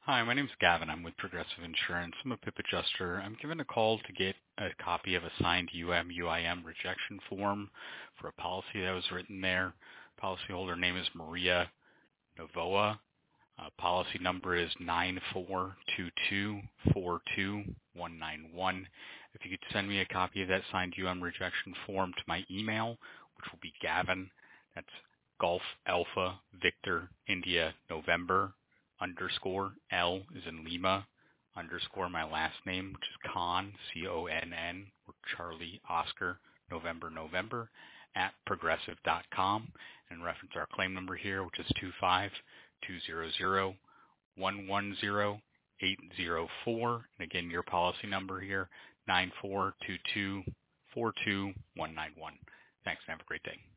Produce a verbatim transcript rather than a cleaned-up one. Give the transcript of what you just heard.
Hi, my name's Gavin. I'm with Progressive Insurance. I'm a P I P adjuster. I'm given a call to get a copy of a signed U M U I M rejection form for a policy that was written there. Policyholder name is Maria Novoa. Uh, policy number is nine four two two four two one nine one. If you could send me a copy of that signed U M rejection form to my email, which will be Gavin, that's Golf Alpha Victor India November underscore L is in Lima underscore my last name, which is Conn, C O N N, or Charlie Oscar November November at progressive dot com, and reference our claim number here, which is two five two zero zero one one zero eight zero four. And again, your policy number here, nine four two two four two one nine one. Thanks and have a great day.